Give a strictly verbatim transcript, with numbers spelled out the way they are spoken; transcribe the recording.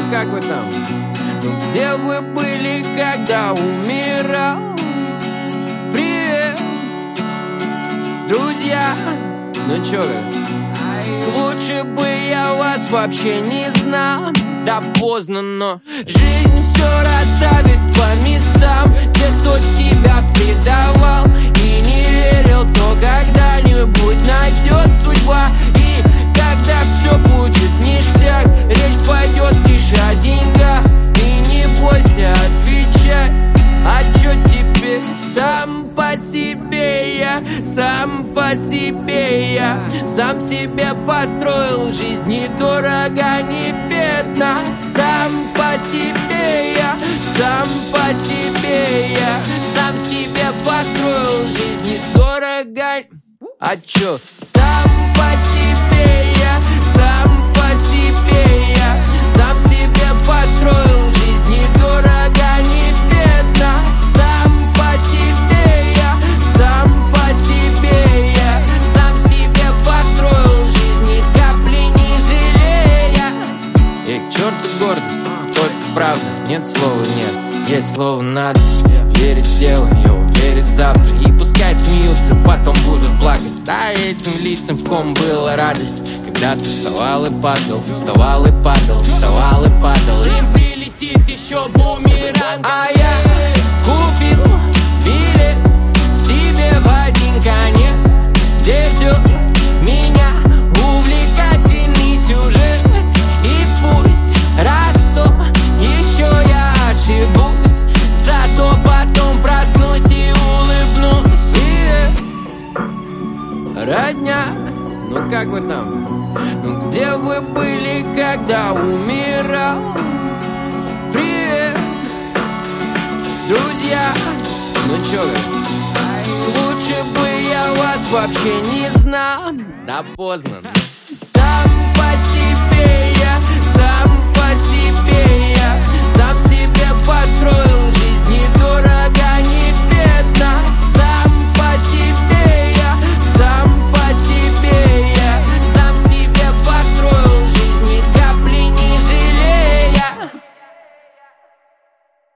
как вы там? Ну где вы были, когда умирал? Привет, друзья. Ну чё вы? Лучше бы я вас вообще не знал. Да поздно, но жизнь все расставит по местам. Те, кто тебя предавал и не верил, то когда-нибудь найдет судьба. И когда все будет ништяк, речь пойдет лишь о деньгах. И не бойся, отвечай. А чё теперь? Сам по себе я, сам по себе я, сам себе построил жизнь недорого, не бедно. Сам по себе я, сам по себе я, сам себе построил жизнь недорого. А чё? Сам по себе я, сам по себе я, сам себе построил жизнь недорого, не бедно. Сам по себе я, сам по себе я, сам себе построил жизнь, ни капли не жалея. И к черту гордость, только правда, нет слова нет, есть слово надо. Верить в дело, йоу, верить в завтра. И пускай смеются, потом будут плакать. Да, этим лицам, в ком была радость, когда ты вставал и падал, вставал и падал, вставал и падал. Им прилетит еще бумеранг. А я купил билет себе в один конец, где ждет меня увлекательный сюжет. И пусть раз сто еще я ошибусь, зато потом проснусь и улыбнусь. Привет, родня, ну как вы там? Ну где вы были, когда умирал? Привет, друзья. Ну чё вы? Лучше бы я вас вообще не знал. Да поздно. Сам по себе я